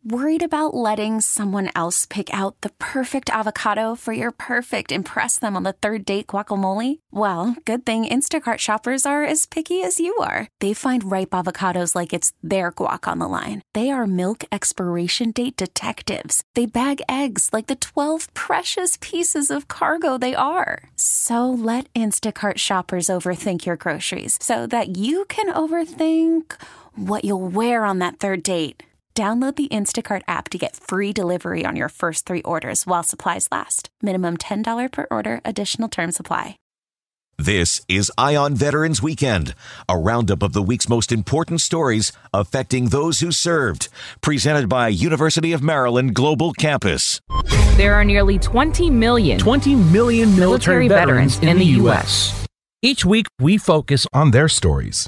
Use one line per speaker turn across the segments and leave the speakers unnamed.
Worried about letting someone else pick out the perfect avocado for your perfect impress them on the third date guacamole? Well, good thing Instacart shoppers are as picky as you are. They find ripe avocados like it's their guac on the line. They are milk expiration date detectives. They bag eggs like the 12 precious pieces of cargo they are. So let Instacart shoppers overthink your groceries so that you can overthink what you'll wear on that third date. Download the Instacart app to get free delivery on your first 3 orders while supplies last. Minimum $10 per order. Additional terms apply.
This is Ion Veterans Weekend, a roundup of the week's most important stories affecting those who served. Presented by University of Maryland Global Campus.
There are nearly 20 million military veterans in the U.S.
Each week, we focus on their stories.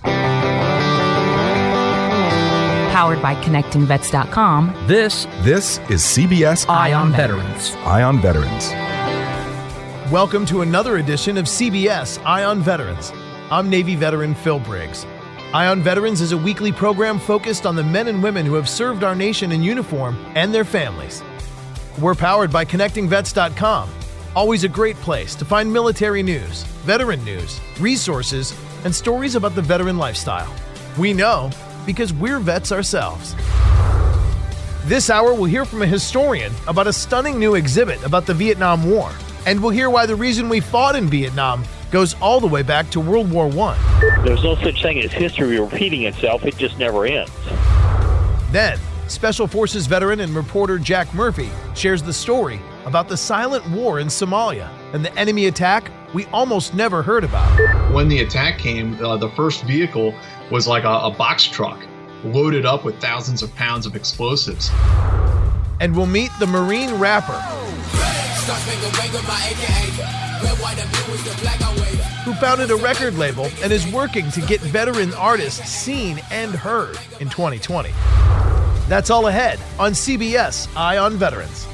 Powered by ConnectingVets.com.
This is CBS
Ion Veterans.
Ion Veterans.
Welcome to another edition of CBS Ion Veterans. I'm Navy veteran Phil Briggs. Ion Veterans is a weekly program focused on the men and women who have served our nation in uniform and their families. We're powered by ConnectingVets.com. Always a great place to find military news, veteran news, resources, and stories about the veteran lifestyle. We know because we're vets ourselves. This hour, we'll hear from a historian about a stunning new exhibit about the Vietnam War. And we'll hear why the reason we fought in Vietnam goes all the way back to World War I.
There's no such thing as history repeating itself. It just never ends.
Then, Special Forces veteran and reporter Jack Murphy shares the story about the silent war in Somalia and the enemy attack we almost never heard about.
When the attack came, the first vehicle was like a box truck loaded up with thousands of pounds of explosives.
And we'll meet the Marine rapper who founded a record label and is working to get veteran artists seen and heard in 2020. That's all ahead on CBS Ion Veterans.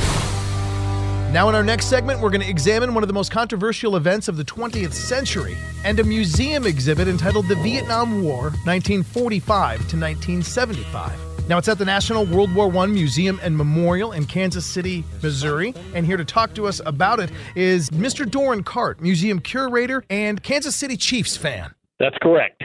Now in our next segment, we're going to examine one of the most controversial events of the 20th century and a museum exhibit entitled The Vietnam War, 1945 to 1975. Now, it's at the National World War I Museum and Memorial in Kansas City, Missouri. And here to talk to us about it is Mr. Doran Cart, museum curator and Kansas City Chiefs fan.
That's correct.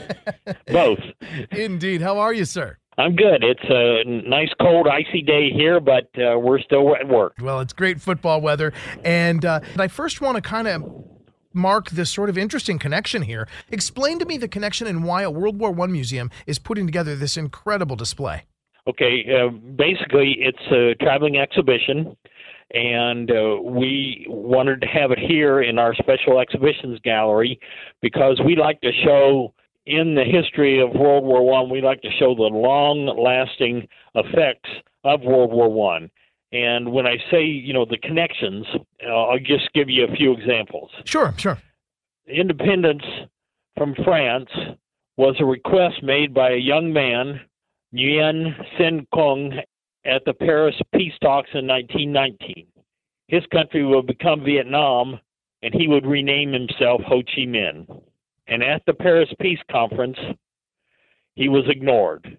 Both.
Indeed. How are you, sir?
I'm good. It's a nice, cold, icy day here, but we're still at work.
Well, it's great football weather. And I first want to kind of mark this sort of interesting connection here. Explain to me the connection and why a World War I museum is putting together this incredible display.
Okay. Basically, it's a traveling exhibition, and we wanted to have it here in our special exhibitions gallery because we like to show in the history of World War I, we like to show the long-lasting effects of World War I. And when I say, the connections, I'll just give you a few examples.
Sure.
Independence from France was a request made by a young man, Nguyen Sinh Cung, at the Paris peace talks in 1919. His country would become Vietnam, and he would rename himself Ho Chi Minh. And at the Paris Peace Conference, he was ignored.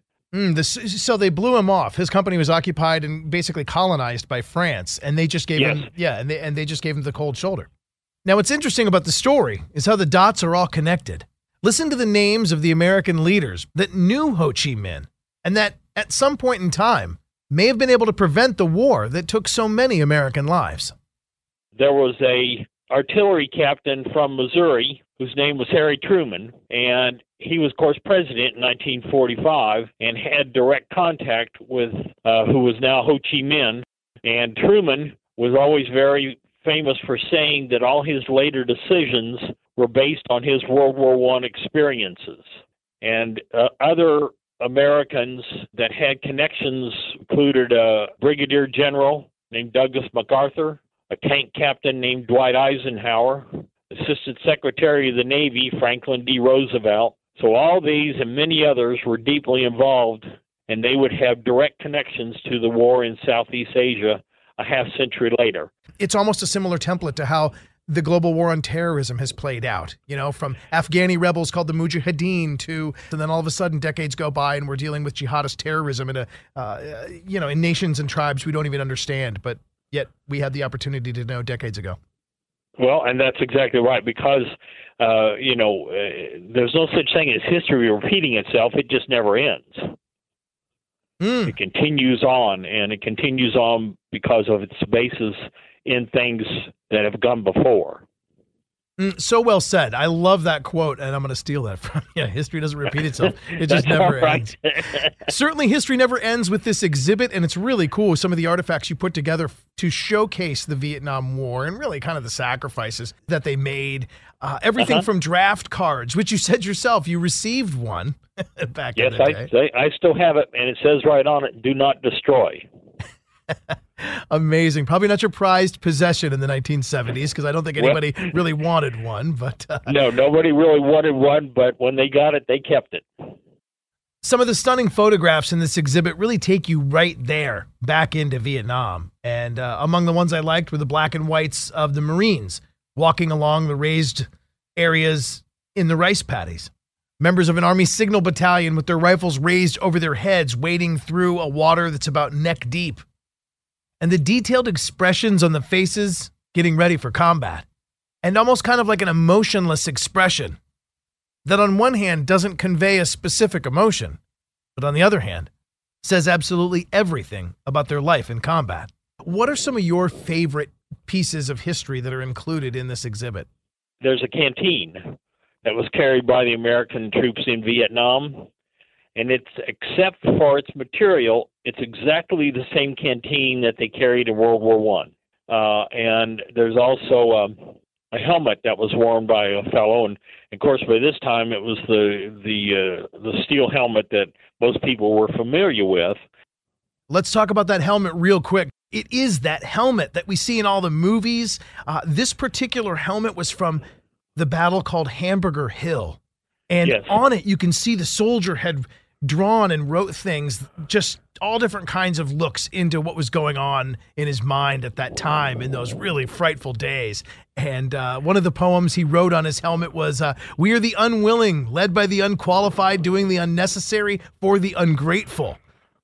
So they blew him off. His company was occupied and basically colonized by France, and they just gave him, and they just gave him the cold shoulder. Now, what's interesting about the story is how the dots are all connected. Listen to the names of the American leaders that knew Ho Chi Minh, and that at some point in time may have been able to prevent the war that took so many American lives.
There was a artillery captain from Missouri whose name was Harry Truman, and he was, of course, president in 1945 and had direct contact with who was now Ho Chi Minh. And Truman was always very famous for saying that all his later decisions were based on his World War I experiences. And other Americans that had connections included a brigadier general named Douglas MacArthur, a tank captain named Dwight Eisenhower, Assistant Secretary of the Navy Franklin D. Roosevelt. So all these and many others were deeply involved, and they would have direct connections to the war in Southeast Asia a half century later.
It's almost a similar template to how the global war on terrorism has played out, from Afghani rebels called the Mujahideen and then all of a sudden decades go by and we're dealing with jihadist terrorism in nations and tribes we don't even understand, but yet we had the opportunity to know decades ago.
Well, and that's exactly right, because, there's no such thing as history repeating itself. It just never ends. It continues on, and it continues on because of its basis in things that have gone before.
So well said. I love that quote, and I'm going to steal that from you. History doesn't repeat itself. It just never ends. Certainly, history never ends with this exhibit, and it's really cool, some of the artifacts you put together to showcase the Vietnam War and really kind of the sacrifices that they made. Everything from draft cards, which you said yourself, you received one back in the day.
Yes, I still have it, and it says right on it, "Do not destroy."
Amazing. Probably not your prized possession in the 1970s, because I don't think anybody really wanted one. But
no, nobody really wanted one, but when they got it, they kept it.
Some of the stunning photographs in this exhibit really take you right there, back into Vietnam. And among the ones I liked were the black and whites of the Marines walking along the raised areas in the rice paddies. Members of an Army signal battalion with their rifles raised over their heads, wading through a water that's about neck deep. And the detailed expressions on the faces getting ready for combat. And almost kind of like an emotionless expression that on one hand doesn't convey a specific emotion, but on the other hand says absolutely everything about their life in combat. What are some of your favorite pieces of history that are included in this exhibit?
There's a canteen that was carried by the American troops in Vietnam. And it's, except for its material, it's exactly the same canteen that they carried in World War I. And there's also a helmet that was worn by a fellow, and of course by this time it was the steel helmet that most people were familiar with.
Let's talk about that helmet real quick. It is that helmet that we see in all the movies. This particular helmet was from the battle called Hamburger Hill. And on it, you can see the soldier had drawn and wrote things, just all different kinds of looks into what was going on in his mind at that time in those really frightful days. And one of the poems he wrote on his helmet was, "We are the unwilling, led by the unqualified, doing the unnecessary for the ungrateful."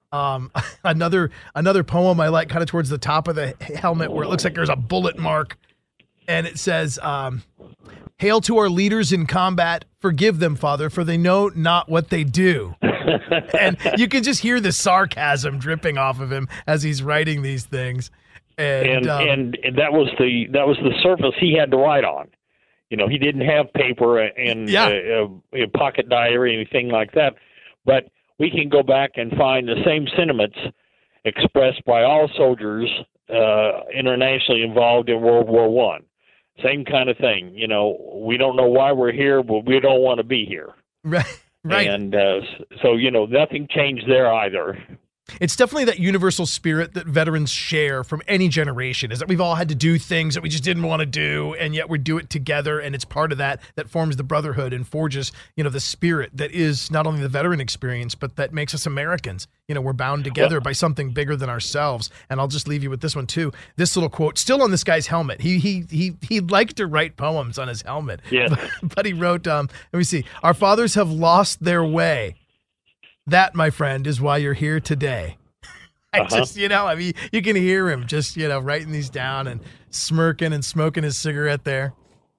Another poem I like kind of towards the top of the helmet where it looks like there's a bullet mark. And it says, "Hail to our leaders in combat. Forgive them, Father, for they know not what they do." And you can just hear the sarcasm dripping off of him as he's writing these things. And
that was the surface he had to write on. He didn't have paper and a pocket diary or anything like that. But we can go back and find the same sentiments expressed by all soldiers internationally involved in World War I. Same kind of thing. We don't know why we're here, but we don't want to be here.
Right.
And so, nothing changed there either.
It's definitely that universal spirit that veterans share from any generation, is that we've all had to do things that we just didn't want to do, and yet we do it together, and it's part of that forms the brotherhood and forges, the spirit that is not only the veteran experience, but that makes us Americans. We're bound together by something bigger than ourselves. And I'll just leave you with this one too. This little quote, still on this guy's helmet. He liked to write poems on his helmet.
Yeah.
But he wrote, let me see, "Our fathers have lost their way. That, my friend, is why you're here today." I just, you can hear him just, writing these down and smirking and smoking his cigarette there.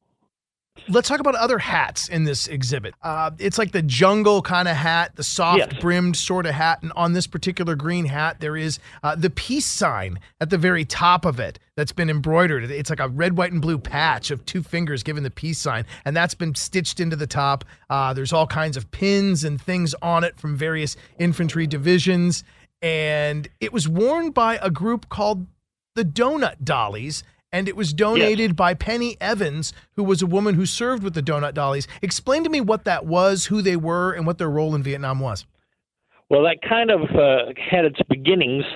Let's talk about other hats in this exhibit. It's like the jungle kind of hat, the soft-brimmed sort of hat. And on this particular green hat, there is the peace sign at the very top of it that's been embroidered. It's like a red, white, and blue patch of two fingers giving the peace sign. And that's been stitched into the top. There's all kinds of pins and things on it from various infantry divisions. And it was worn by a group called the Donut Dollies. And it was donated by Penny Evans, who was a woman who served with the Donut Dollies. Explain to me what that was, who they were, and what their role in Vietnam was.
Well, that kind of had its beginnings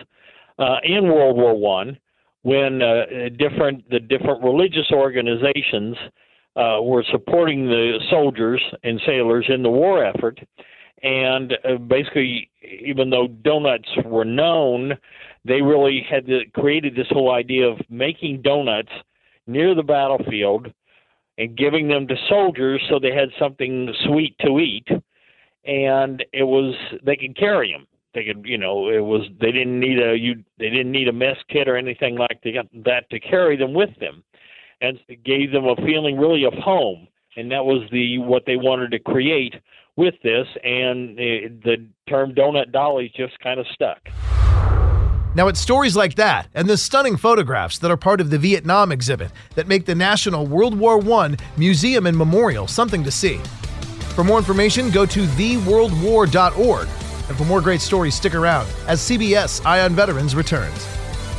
in World War I, when the different religious organizations were supporting the soldiers and sailors in the war effort. And basically, even though donuts were known, they really had created this whole idea of making donuts near the battlefield and giving them to soldiers so they had something sweet to eat, and they could carry them. They could, they didn't need a mess kit or anything like that to carry them with them, and it gave them a feeling really of home, and that was what they wanted to create with this, and the term donut dollies just kind of stuck.
Now, it's stories like that and the stunning photographs that are part of the Vietnam exhibit that make the National World War I Museum and Memorial something to see. For more information, go to theworldwar.org. And for more great stories, stick around as CBS Eye on Veterans returns.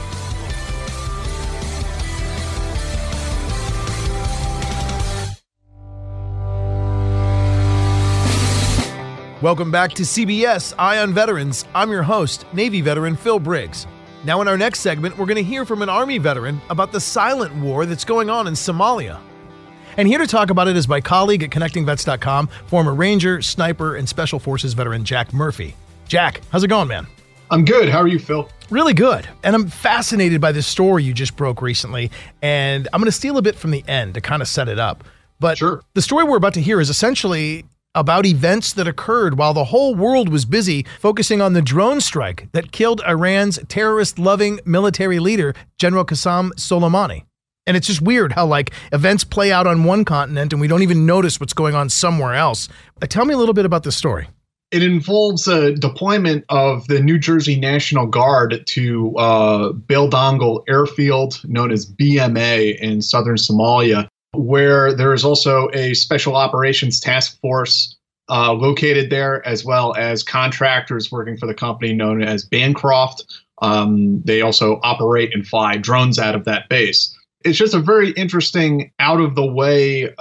Welcome back to CBS Eye on Veterans. I'm your host, Navy veteran Phil Briggs. Now in our next segment, we're going to hear from an Army veteran about the silent war that's going on in Somalia. And here to talk about it is my colleague at ConnectingVets.com, former Ranger, Sniper, and Special Forces veteran Jack Murphy. Jack, how's it going, man?
I'm good. How are you, Phil?
Really good. And I'm fascinated by this story you just broke recently, and I'm going to steal a bit from the end to kind of set it up. But
sure.
The story we're about to hear is essentially about events that occurred while the whole world was busy focusing on the drone strike that killed Iran's terrorist-loving military leader, General Qasem Soleimani. And it's just weird how events play out on one continent and we don't even notice what's going on somewhere else. Tell me a little bit about this story.
It involves a deployment of the New Jersey National Guard to Beldongal Airfield, known as BMA, in southern Somalia, where there is also a special operations task force located there, as well as contractors working for the company known as Bancroft. They also operate and fly drones out of that base. It's just a very interesting, out-of-the-way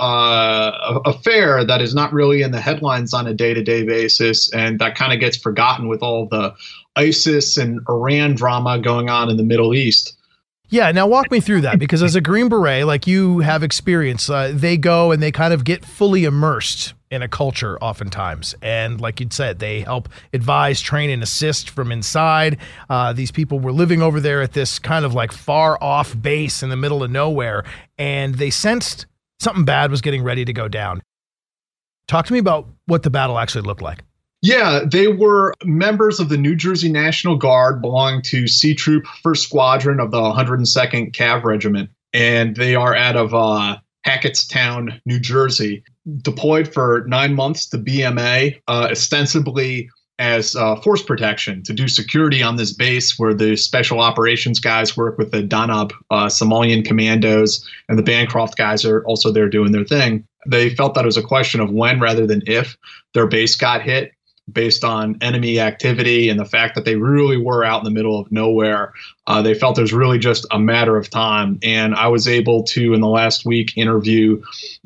affair that is not really in the headlines on a day-to-day basis, and that kind of gets forgotten with all the ISIS and Iran drama going on in the Middle East.
Yeah, now walk me through that, because as a Green Beret, like you have experience, they go and they kind of get fully immersed in a culture oftentimes. And like you'd said, they help advise, train, and assist from inside. These people were living over there at this kind of far off base in the middle of nowhere, and they sensed something bad was getting ready to go down. Talk to me about what the battle actually looked like.
Yeah, they were members of the New Jersey National Guard belonging to C Troop 1st Squadron of the 102nd Cav Regiment, and they are out of Hackettstown, New Jersey, deployed for 9 months to BMA, ostensibly as force protection to do security on this base where the special operations guys work with the Danab Somalian commandos, and the Bancroft guys are also there doing their thing. They felt that it was a question of when rather than if their base got hit, based on enemy activity and the fact that they really were out in the middle of nowhere. They felt it was really just a matter of time. And I was able to, in the last week, interview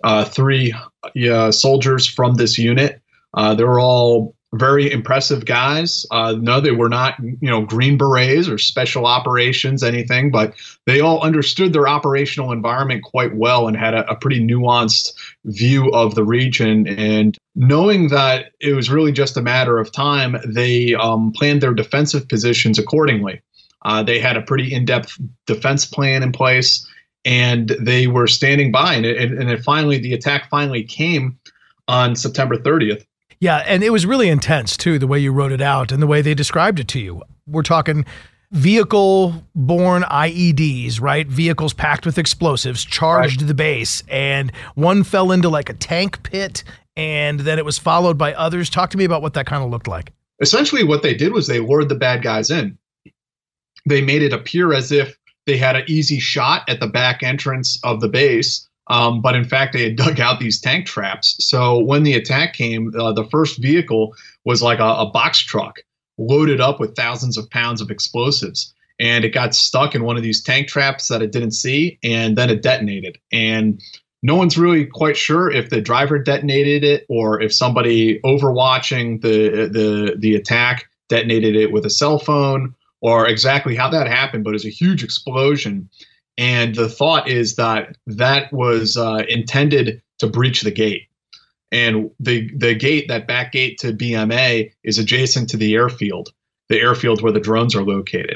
3 soldiers from this unit. They were all very impressive guys. No, they were not, Green Berets or special operations, anything, but they all understood their operational environment quite well and had a pretty nuanced view of the region. And knowing that it was really just a matter of time, they planned their defensive positions accordingly. They had a pretty in-depth defense plan in place, and they were standing by. And the attack finally came on September 30th.
Yeah, and it was really intense, too, the way you wrote it out and the way they described it to you. We're talking vehicle-borne IEDs, right? Vehicles packed with explosives charged the base, and one fell into a tank pit, and then it was followed by others. Talk to me about what that kind of looked like.
Essentially, what they did was they lured the bad guys in. They made it appear as if they had an easy shot at the back entrance of the base, but in fact, they had dug out these tank traps. So when the attack came, the first vehicle was like a box truck loaded up with thousands of pounds of explosives. And it got stuck in one of these tank traps that it didn't see, and then it detonated. And no one's really quite sure if the driver detonated it or if somebody overwatching the attack detonated it with a cell phone, or exactly how that happened, but it was a huge explosion. And the thought is that was intended to breach the gate. And the gate, that back gate to BMA, is adjacent to the airfield where the drones are located.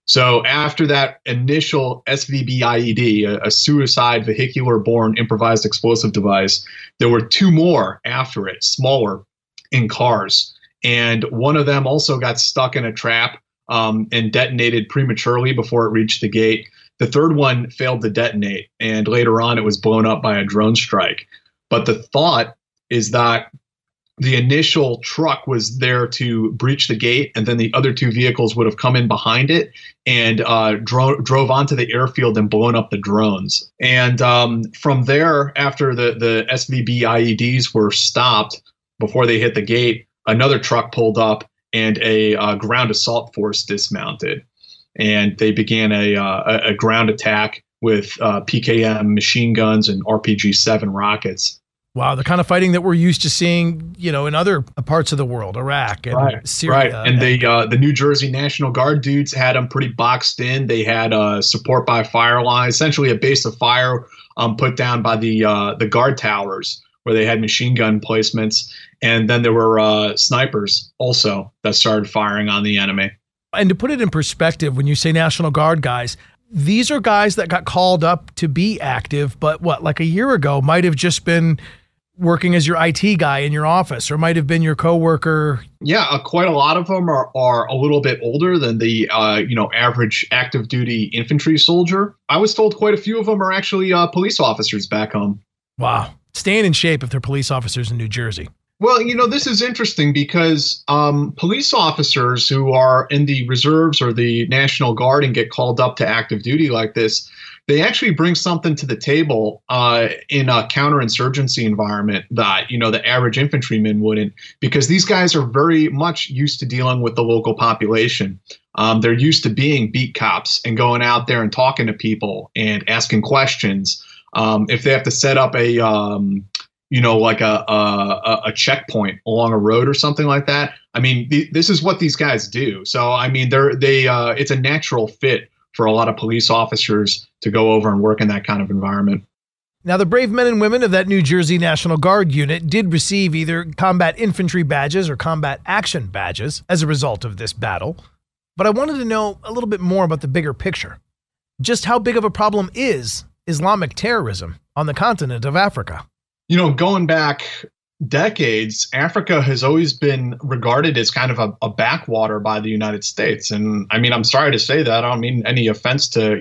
So after that initial SVB IED, a suicide vehicular-borne improvised explosive device, there were 2 more after it, smaller, in cars. And one of them also got stuck in a trap and detonated prematurely before it reached the gate. The third one failed to detonate, and later on it was blown up by a drone strike. But the thought is that the initial truck was there to breach the gate, and then the other 2 vehicles would have come in behind it and drove onto the airfield and blown up the drones. And from there, after the SVB IEDs were stopped before they hit the gate, another truck pulled up and a ground assault force dismounted. And they began a ground attack with PKM machine guns and RPG-7 rockets.
Wow, the kind of fighting that we're used to seeing, in other parts of the world, Iraq and Syria.
Right, and the New Jersey National Guard dudes had them pretty boxed in. They had support by fire line, essentially a base of fire put down by the guard towers where they had machine gun placements. And then there were snipers also that started firing on the enemy.
And to put it in perspective, when you say National Guard guys, these are guys that got called up to be active, but like a year ago might have just been working as your IT guy in your office, or might have been your coworker.
Yeah, quite a lot of them are a little bit older than the average active duty infantry soldier. I was told quite a few of them are actually police officers back home.
Wow, staying in shape if they're police officers in New Jersey.
Well, this is interesting because police officers who are in the reserves or the National Guard and get called up to active duty like this, they actually bring something to the table in a counterinsurgency environment that, the average infantryman wouldn't, because these guys are very much used to dealing with the local population. They're used to being beat cops and going out there and talking to people and asking questions. If they have to set up a checkpoint along a road or something like that. I mean, this is what these guys do. So, I mean, it's a natural fit for a lot of police officers to go over and work in that kind of environment.
Now, the brave men and women of that New Jersey National Guard unit did receive either combat infantry badges or combat action badges as a result of this battle. But I wanted to know a little bit more about the bigger picture. Just how big of a problem is Islamic terrorism on the continent of Africa?
Going back decades, Africa has always been regarded as kind of a backwater by the United States. And I mean, I'm sorry to say that. I don't mean any offense to,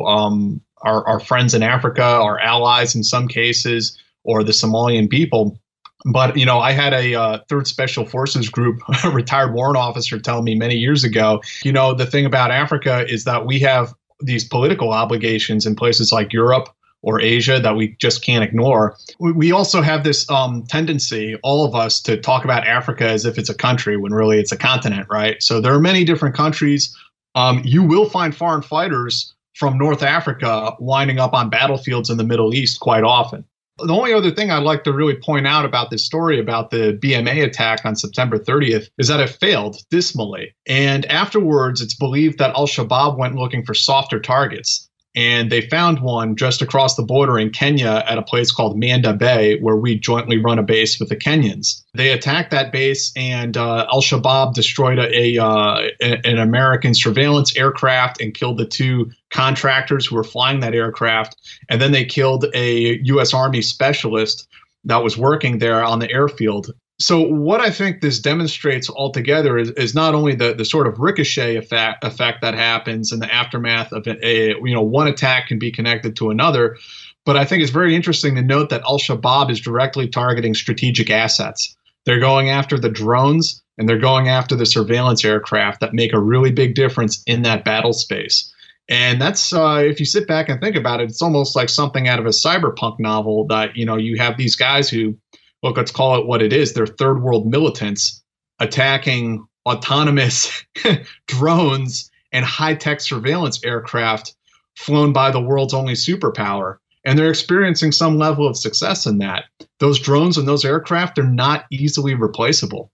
our friends in Africa, our allies in some cases, or the Somalian people. But, I had a 3rd Special Forces Group, a retired warrant officer, tell me many years ago, the thing about Africa is that we have these political obligations in places like Europe or Asia that we just can't ignore. We also have this tendency, all of us, to talk about Africa as if it's a country when really it's a continent, right? So there are many different countries. You will find foreign fighters from North Africa winding up on battlefields in the Middle East quite often. The only other thing I'd like to really point out about this story about the BMA attack on September 30th is that it failed dismally. And afterwards, it's believed that Al-Shabaab went looking for softer targets. And they found one just across the border in Kenya at a place called Manda Bay, where we jointly run a base with the Kenyans. They attacked that base, and Al-Shabaab destroyed an American surveillance aircraft and killed the 2 contractors who were flying that aircraft. And then they killed a U.S. Army specialist that was working there on the airfield. So what I think this demonstrates altogether is not only the sort of ricochet effect that happens in the aftermath of one attack can be connected to another, but I think it's very interesting to note that Al-Shabaab is directly targeting strategic assets. They're going after the drones and they're going after the surveillance aircraft that make a really big difference in that battle space. And that's, if you sit back and think about it, it's almost like something out of a cyberpunk novel that, you have these guys who, look, let's call it what it is. They're third world militants attacking autonomous drones and high-tech surveillance aircraft flown by the world's only superpower. And they're experiencing some level of success in that. Those drones and those aircraft are not easily replaceable.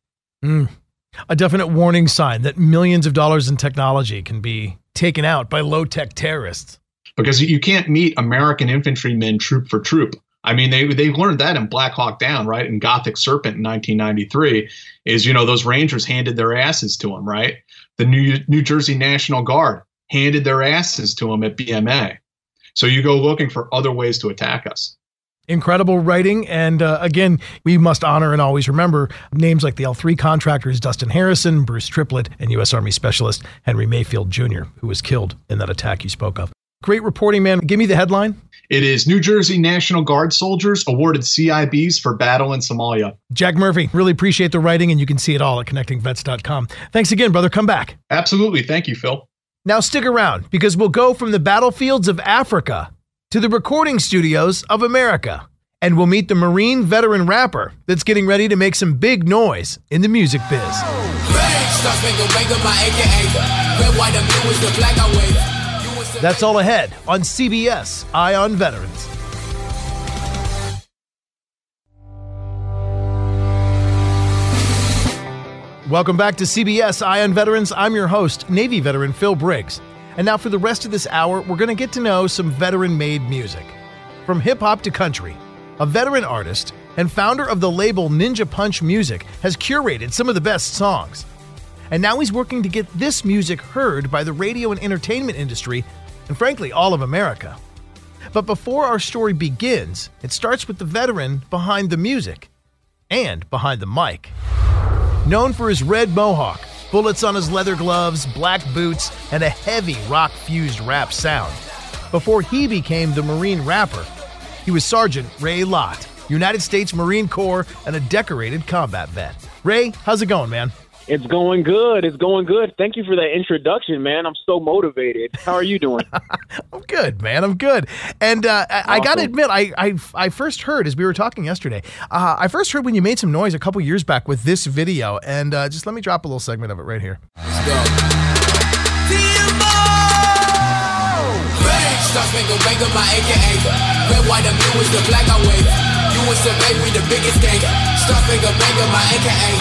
A definite warning sign that millions of dollars in technology can be taken out by low-tech terrorists.
Because you can't meet American infantrymen troop for troop. I mean, they learned that in Black Hawk Down, right? In Gothic Serpent in 1993 is, those Rangers handed their asses to them, right? The New Jersey National Guard handed their asses to them at BMA. So you go looking for other ways to attack us.
Incredible writing. And again, we must honor and always remember names like the L3 contractors, Dustin Harrison, Bruce Triplett, and U.S. Army Specialist Henry Mayfield Jr., who was killed in that attack you spoke of. Great reporting, man. Give me the headline.
It is New Jersey National Guard soldiers awarded CIBs for battle in Somalia.
Jack Murphy, really appreciate the writing, and you can see it all at connectingvets.com. Thanks again, brother. Come back.
Absolutely. Thank you, Phil.
Now stick around, because we'll go from the battlefields of Africa to the recording studios of America. And we'll meet the Marine veteran rapper that's getting ready to make some big noise in the music biz. That's all ahead on CBS Eye on Veterans. Welcome back to CBS Eye on Veterans. I'm your host, Navy veteran Phil Briggs. And now for the rest of this hour, we're going to get to know some veteran-made music. From hip-hop to country, a veteran artist and founder of the label Ninja Punch Music has curated some of the best songs. And now he's working to get this music heard by the radio and entertainment industry, and frankly, all of America. But before our story begins, it starts with the veteran behind the music and behind the mic. Known for his red mohawk, bullets on his leather gloves, black boots, and a heavy rock-fused rap sound. Before he became the Marine rapper, he was Sergeant Ray Lott, United States Marine Corps and a decorated combat vet. Ray, how's it going, man?
It's going good. It's going good. Thank you for that introduction, man. I'm so motivated. How are you doing?
I'm good, man. I'm good. And I got to admit, I first heard, as we were talking yesterday, I first heard when you made some noise a couple years back with this video. And just let me drop a little segment of it right here.
Let's go. My AKA. Red, white, and blue is the flag I wave. You and Survey, we the biggest gang. My AKA.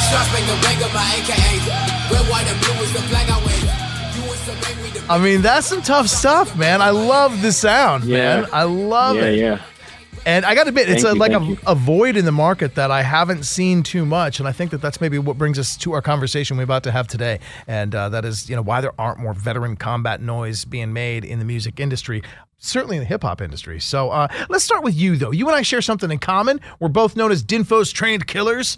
My AKA. Red, white, and blue is the flag I wave. You and Survey, we the
I mean, that's some tough stuff, man. I love the sound, man. I love it.
Yeah.
And I got to admit, it's a void in the market that I haven't seen too much. And I think that's maybe what brings us to our conversation we're about to have today. And that is, why there aren't more veteran combat noise being made in the music industry, certainly in the hip hop industry. So let's start with you, though. You and I share something in common. We're both known as DINFO's trained killers.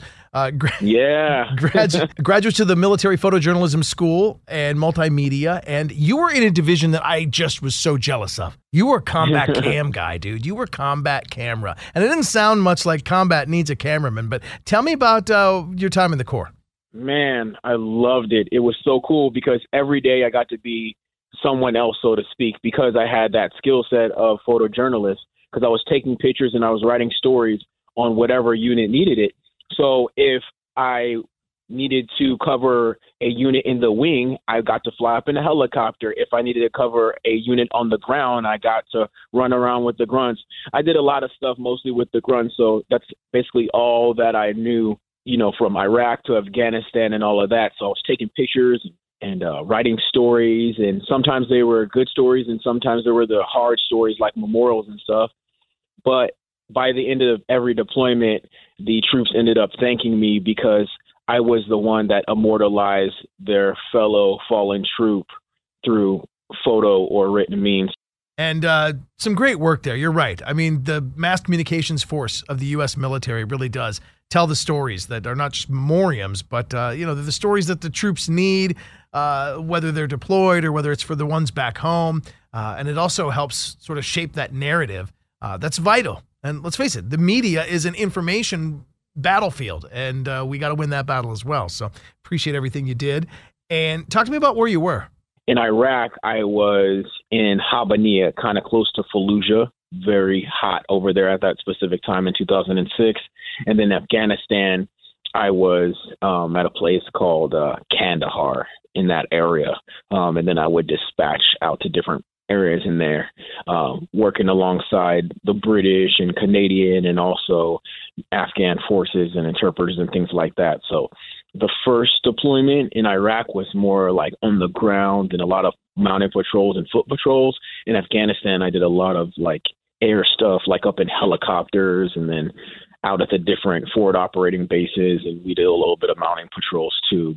Graduates of the Military Photojournalism School and Multimedia, and you were in a division that I just was so jealous of. You were a combat cam guy, dude. You were combat camera. And it didn't sound much like combat needs a cameraman, but tell me about your time in the Corps.
Man, I loved it. It was so cool because every day I got to be someone else, so to speak, because I had that skill set of photojournalist, because I was taking pictures and I was writing stories on whatever unit needed it. So if I needed to cover a unit in the wing, I got to fly up in a helicopter. If I needed to cover a unit on the ground, I got to run around with the grunts. I did a lot of stuff mostly with the grunts, so that's basically all that I knew, from Iraq to Afghanistan and all of that. So I was taking pictures and writing stories, and sometimes they were good stories and sometimes they were the hard stories like memorials and stuff. But by the end of every deployment, the troops ended up thanking me because I was the one that immortalized their fellow fallen troop through photo or written means.
And some great work there. You're right. I mean, the mass communications force of the U.S. military really does tell the stories that are not just memoriams, but, they're the stories that the troops need, whether they're deployed or whether it's for the ones back home. And it also helps sort of shape that narrative. That's vital. And let's face it, the media is an information battlefield, and we got to win that battle as well. So appreciate everything you did. And talk to me about where you were.
In Iraq, I was in Habbaniyah, kind of close to Fallujah, very hot over there at that specific time in 2006. And then Afghanistan, I was at a place called Kandahar in that area. And then I would dispatch out to different areas in there, working alongside the British and Canadian and also Afghan forces and interpreters and things like that. So the first deployment in Iraq was more like on the ground and a lot of mounted patrols and foot patrols. In Afghanistan, I did a lot of like air stuff, like up in helicopters and then out at the different forward operating bases. And we did a little bit of mounting patrols too. But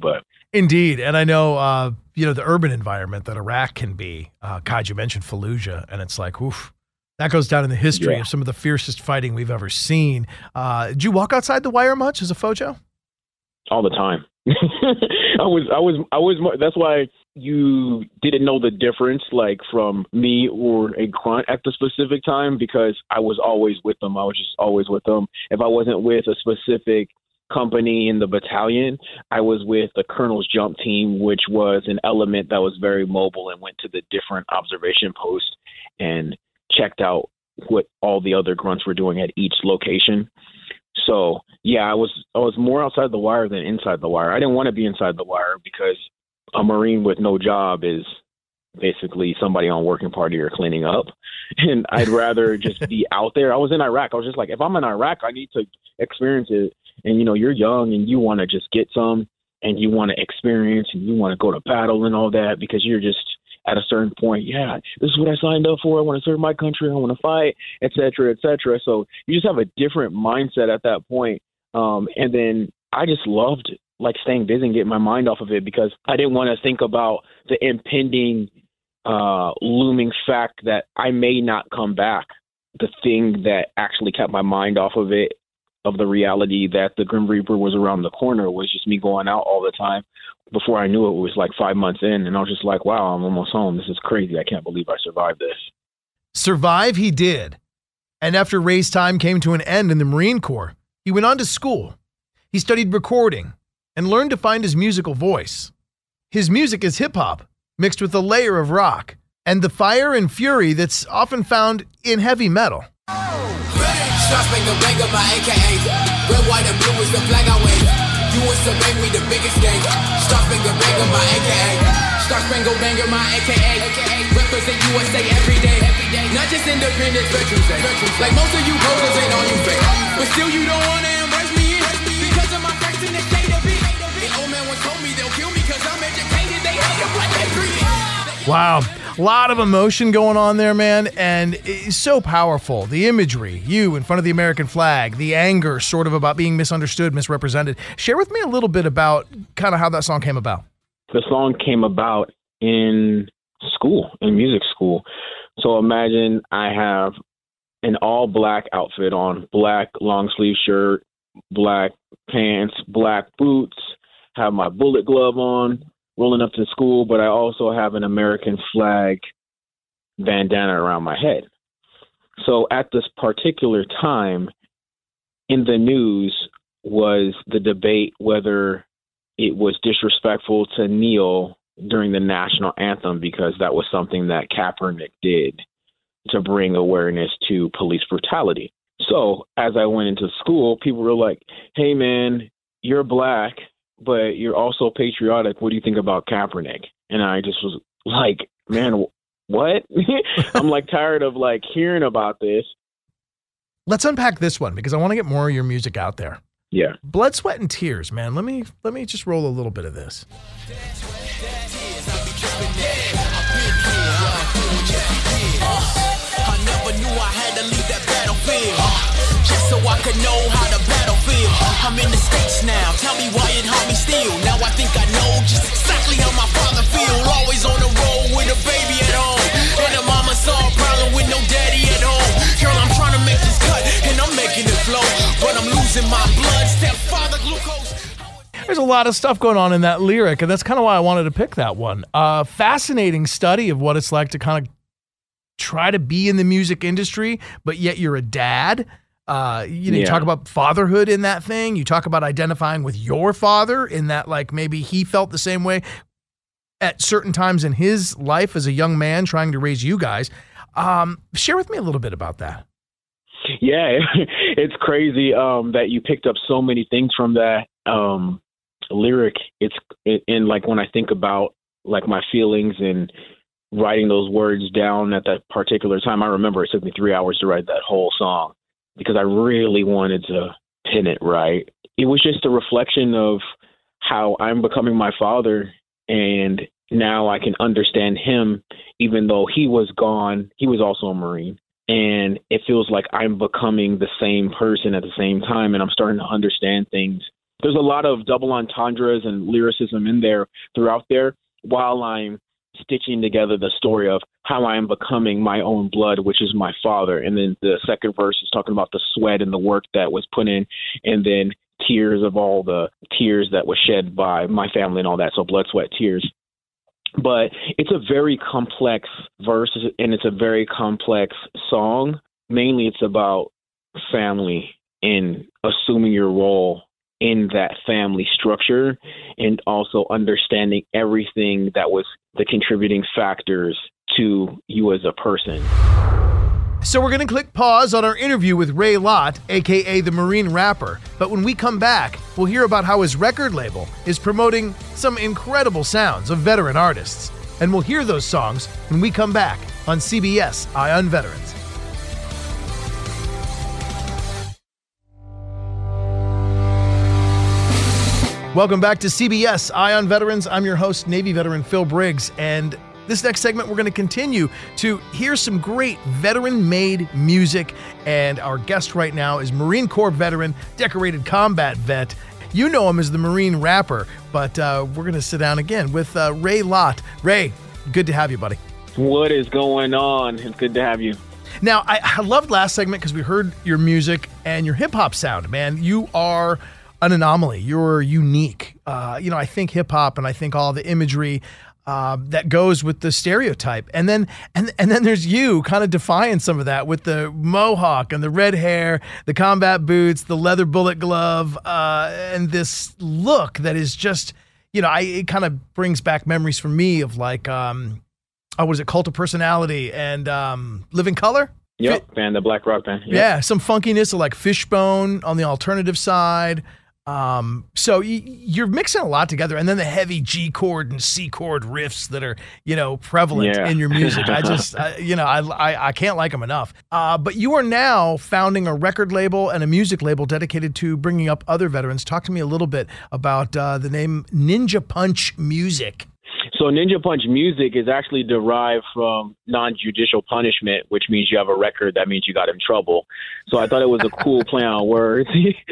Indeed. And I know, the urban environment that Iraq can be. God, you mentioned Fallujah, and it's like, oof, that goes down in the history of some of the fiercest fighting we've ever seen. Did you walk outside the wire much as a Fojo?
All the time. I was. That's why you didn't know the difference, like from me or a grunt at the specific time, because I was always with them. I was just always with them. If I wasn't with a specific company in the battalion, I was with the colonel's jump team, which was an element that was very mobile and went to the different observation posts and checked out what all the other grunts were doing at each location. So yeah, I was more outside the wire than inside the wire. I didn't want to be inside the wire because a Marine with no job is basically somebody on working party or cleaning up. And I'd rather just be out there. I was in Iraq. I was just like, if I'm in Iraq, I need to experience it. And, you're young and you want to just get some and you want to experience and you want to go to battle and all that because you're just at a certain point. Yeah, this is what I signed up for. I want to serve my country. I want to fight, et cetera, et cetera. So you just have a different mindset at that point. And then I just loved staying busy and getting my mind off of it because I didn't want to think about the impending looming fact that I may not come back. The thing that actually kept my mind off of it, of the reality that the Grim Reaper was around the corner, was just me going out all the time. Before I knew it, was like 5 months in, and I was just like, wow, I'm almost home. This is crazy. I can't believe I survived this.
Survive he did. And after Ray's time came to an end in the Marine Corps, he went on to school. He studied recording and learned to find his musical voice. His music is hip-hop, mixed with a layer of rock, and the fire and fury that's often found in heavy metal.
Star-Spangled my AKA. Red, white, and blue is the flag I wave. You and Survey, we the biggest gang. Star-Spangled my AKA. Star-Spangled banger, my AKA. Represent USA every day. Not just Independence Veterans Day. Like most of you posers ain't on you fake. But still you don't want to embrace me in. Because of my facts in the state of it. The old man once told me they'll kill me because I'm educated. They hate it, but they treat it.
Wow. A lot of emotion going on there, man, and it's so powerful. The imagery, you in front of the American flag, the anger sort of about being misunderstood, misrepresented. Share with me a little bit about kind of how that song came about.
The song came about in school, in music school. So imagine I have an all-black outfit on, black long-sleeve shirt, black pants, black boots, have my bullet glove on, rolling up to school, but I also have an American flag bandana around my head. So at this particular time, in the news was the debate whether it was disrespectful to kneel during the national anthem because that was something that Kaepernick did to bring awareness to police brutality. So as I went into school, people were like, hey, man, you're black, but you're also patriotic. What do you think about Kaepernick? And I just was like, man, what? I'm tired of hearing about this.
Let's unpack this one because I want to get more of your music out there.
Yeah.
Blood, Sweat, and Tears, man. Let me just roll a little bit of this.
I never knew I had to leave that battlefield. Just so I could know how the battle feel. I'm in the States now. Tell me why it hurt me still. Now I think I know just exactly how my father feel. Always on the road with a baby at home. And a mama saw a problem with no daddy at home. Girl, I'm trying to make this cut and I'm making it flow. But I'm losing my blood. Stepfather glucose.
There's a lot of stuff going on in that lyric, and that's kind of why I wanted to pick that one. Fascinating study of what it's like to kind of try to be in the music industry, but yet you're a dad. You talk about fatherhood in that thing. You talk about identifying with your father in that, maybe he felt the same way at certain times in his life as a young man trying to raise you guys. Share with me a little bit about that.
Yeah, it's crazy that you picked up so many things from that lyric. When I think about my feelings and writing those words down at that particular time, I remember it took me 3 hours to write that whole song because I really wanted to pin it right. It was just a reflection of how I'm becoming my father, and now I can understand him, even though he was gone. He was also a Marine, and it feels like I'm becoming the same person at the same time, and I'm starting to understand things there's a lot of double entendres and lyricism in there throughout there while I'm stitching together the story of how I am becoming my own blood, which is my father. And then the second verse is talking about the sweat and the work that was put in, and then tears of all the tears that was shed by my family and all that. So blood, sweat, tears. But it's a very complex verse, and it's a very complex song. Mainly it's about family and assuming your role in that family structure, and also understanding everything that was the contributing factors to you as a person.
So we're going to click pause on our interview with Ray Lott, a.k.a. the Marine Rapper. But when we come back, we'll hear about how his record label is promoting some incredible sounds of veteran artists. And we'll hear those songs when we come back on CBS Eye on Veterans. Welcome back to CBS Eye on Veterans. I'm your host, Navy veteran Phil Briggs, and this next segment we're going to continue to hear some great veteran-made music, and our guest right now is Marine Corps veteran, decorated combat vet. You know him as the Marine Rapper, but we're going to sit down again with Ray Lott. Ray, good to have you, buddy.
What is going on? It's good to have you.
Now, I loved last segment because we heard your music and your hip-hop sound, man. You are an anomaly. You're unique. I think hip hop, and I think all the imagery that goes with the stereotype, and then there's you kind of defying some of that with the mohawk and the red hair, the combat boots, the leather bullet glove, and this look that is just, it kind of brings back memories for me of like, was it Cult of Personality and Living Color?
Yep, band, the Black Rock Band. Yep.
Yeah, some funkiness of like Fishbone on the alternative side. So you're mixing a lot together, and then the heavy G chord and C chord riffs that are, prevalent in your music. I can't like them enough. But you are now founding a record label and a music label dedicated to bringing up other veterans. Talk to me a little bit about the name Ninja Punch Music.
So Ninja Punch Music is actually derived from non-judicial punishment, which means you have a record. That means you got in trouble. So I thought it was a cool play on words.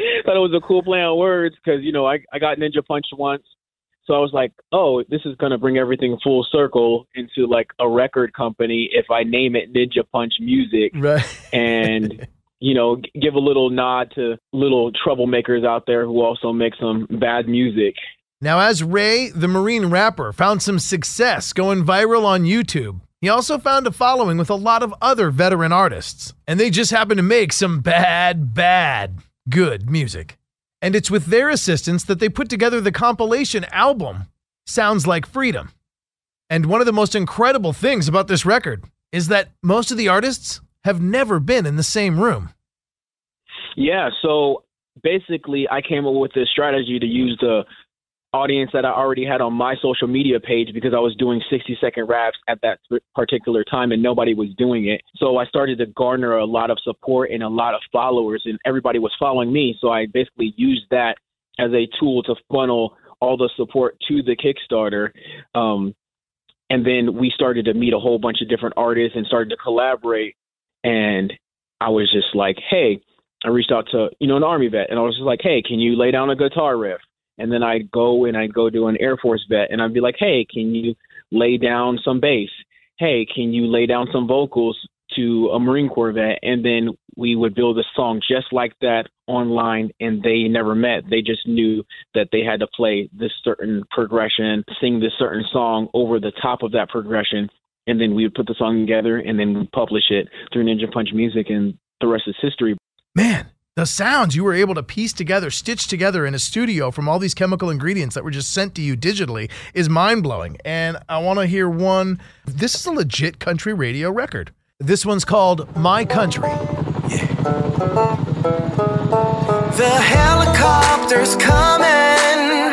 Because, I got Ninja Punch once. So I was like, oh, this is going to bring everything full circle into like a record company if I name it Ninja Punch Music.
Right.
And give a little nod to little troublemakers out there who also make some bad music.
Now, as Ray, the Marine Rapper, found some success going viral on YouTube, he also found a following with a lot of other veteran artists. And they just happen to make some bad, good music. And it's with their assistance that they put together the compilation album, Sounds Like Freedom. And one of the most incredible things about this record is that most of the artists have never been in the same room.
Yeah, so basically I came up with this strategy to use the audience that I already had on my social media page, because I was doing 60-second raps at that particular time and nobody was doing it. So I started to garner a lot of support and a lot of followers, and everybody was following me. So I basically used that as a tool to funnel all the support to the Kickstarter. And then we started to meet a whole bunch of different artists and started to collaborate. And I was just like, hey, I reached out to, an Army vet, and I was just like, hey, can you lay down a guitar riff? And then I'd go to an Air Force vet, and I'd be like, hey, can you lay down some bass? Hey, can you lay down some vocals to a Marine Corps vet? And then we would build a song just like that online, and they never met. They just knew that they had to play this certain progression, sing this certain song over the top of that progression, and then we would put the song together, and then we'd publish it through Ninja Punch Music, and the rest is history.
Man, the sounds you were able to piece together, stitch together in a studio from all these chemical ingredients that were just sent to you digitally is mind-blowing. And I want to hear one. This is a legit country radio record. This one's called My Country. Yeah.
The helicopter's coming.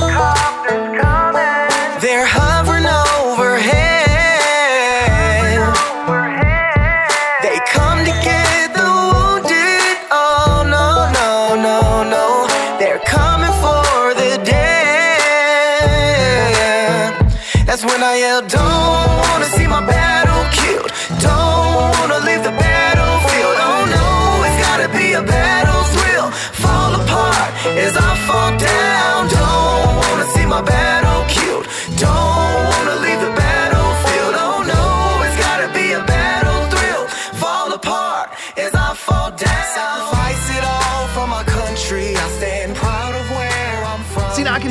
They're hovering overhead. They come to get the wounded. Oh, no. They're coming for the dead. That's when I yell, don't wanna see my battle killed. Don't wanna leave the battlefield. Oh no, it's gotta be a battle thrill. Fall apart as I fall down.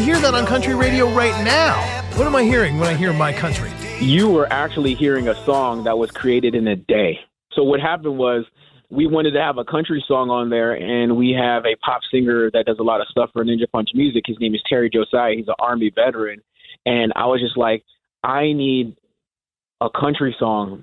hear that on country radio right now. What am I hearing when I hear My Country?
You were actually hearing a song that was created in a day. So what happened was we wanted to have a country song on there, and we have a pop singer that does a lot of stuff for Ninja Punch Music. His name is Terry Josiah. He's an Army veteran. And I was just like, I need a country song,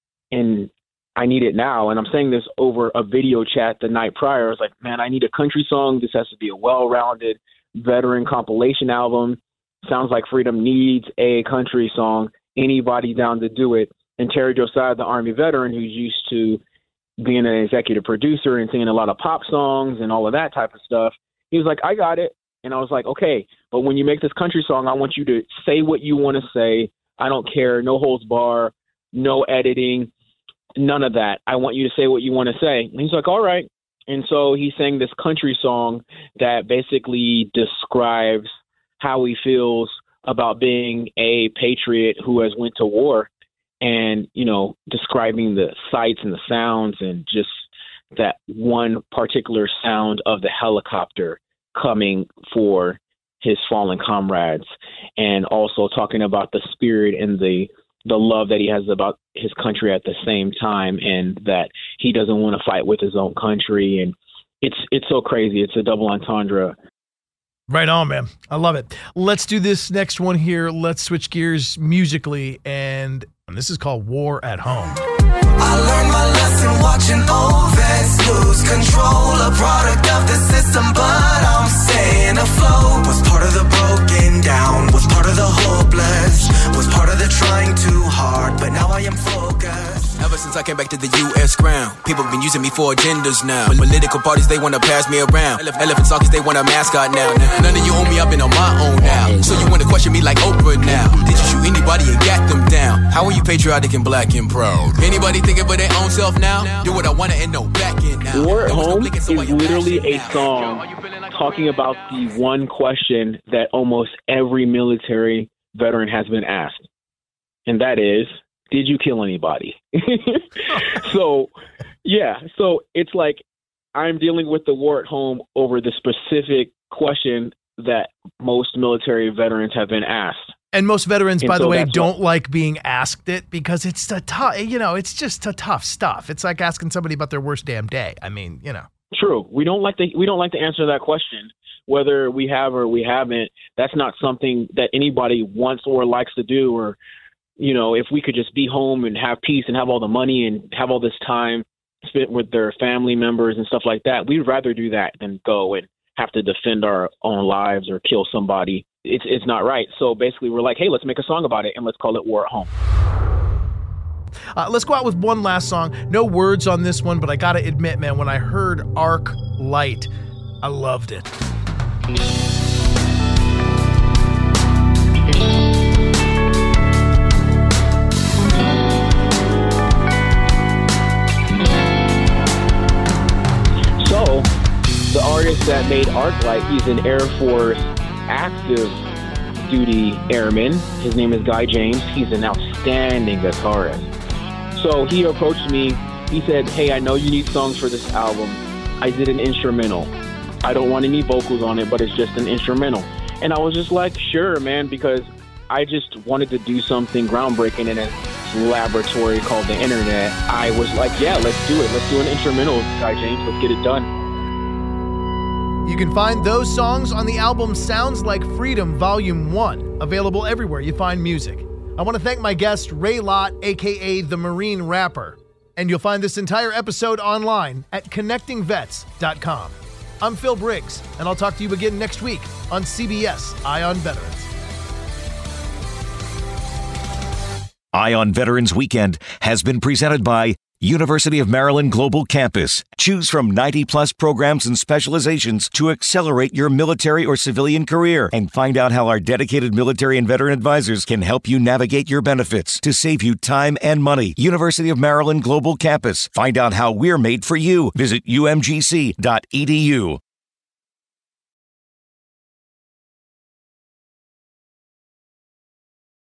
and I need it now. And I'm saying this over a video chat the night prior. I was like, man, I need a country song. This has to be a well-rounded veteran compilation album. Sounds Like Freedom needs a country song. Anybody down to do it? And Terry Josiah, the Army veteran who's used to being an executive producer and singing a lot of pop songs and all of that type of stuff, he was like, I got it. And I was like, okay, but when you make this country song, I want you to say what you want to say. I don't care. No holds bar, no editing, none of that. I want you to say what you want to say. And he's like, all right. And so he sang this country song that basically describes how he feels about being a patriot who has went to war, and, you know, describing the sights and the sounds and just that one particular sound of the helicopter coming for his fallen comrades, and also talking about the spirit and the love that he has about his country at the same time, and that he doesn't want to fight with his own country. And it's so crazy. It's a double entendre.
Right on, man. I love it. Let's do this next one here. Let's switch gears musically, and this is called War at Home.
I learned my lesson watching old vets lose control, a product of the system, but I'm staying afloat. Was part of the broken down, was part of the hopeless, was part of the trying too hard, but now I am focused.
Ever since I came back to the U.S. ground, people been using me for agendas now. Political parties, they want to pass me around. Elephant songs, they want a mascot now. None of you own me, I've been on my own now. So you want to question me like Oprah now. Did you shoot anybody and gat them down? How are you patriotic and black and proud? Anybody thinking for their own self now? Do what I want to and no backing now.
War at Home is literally a song talking about the one question that almost every military veteran has been asked. And that is, did you kill anybody? So it's like I'm dealing with the war at home over the specific question that most military veterans have been asked.
And most veterans, by the way, don't like being asked it because it's it's just a tough stuff. It's like asking somebody about their worst damn day. I mean, you know.
True. We don't like to answer that question, whether we have or we haven't. That's not something that anybody wants or likes to do. Or, you know, if we could just be home and have peace and have all the money and have all this time spent with their family members and stuff like that, we'd rather do that than go and have to defend our own lives or kill somebody. It's not right. So basically we're like, hey, let's make a song about it and let's call it War at Home.
Let's go out with one last song. No words on this one, but I got to admit, man, when I heard Arc Light, I loved it.
So the artist that made Arc Light, he's an Air Force active duty airman. His name is Guy James. He's an outstanding guitarist. So he approached me. He said, hey, I know you need songs for this album. I did an instrumental. I don't want any vocals on it, but it's just an instrumental. And I was just like, sure, man, because I just wanted to do something groundbreaking in a laboratory called the internet. I was like, yeah, let's do it. Let's do an instrumental, Guy James. Let's get it done.
You can find those songs on the album Sounds Like Freedom Volume 1, available everywhere you find music. I want to thank my guest, Ray Lott, a.k.a. the Marine Rapper. And you'll find this entire episode online at connectingvets.com. I'm Phil Briggs, and I'll talk to you again next week on CBS Eye on Veterans.
Eye on Veterans Weekend has been presented by University of Maryland Global Campus. Choose from 90-plus programs and specializations to accelerate your military or civilian career, and find out how our dedicated military and veteran advisors can help you navigate your benefits to save you time and money. University of Maryland Global Campus. Find out how we're made for you. Visit umgc.edu.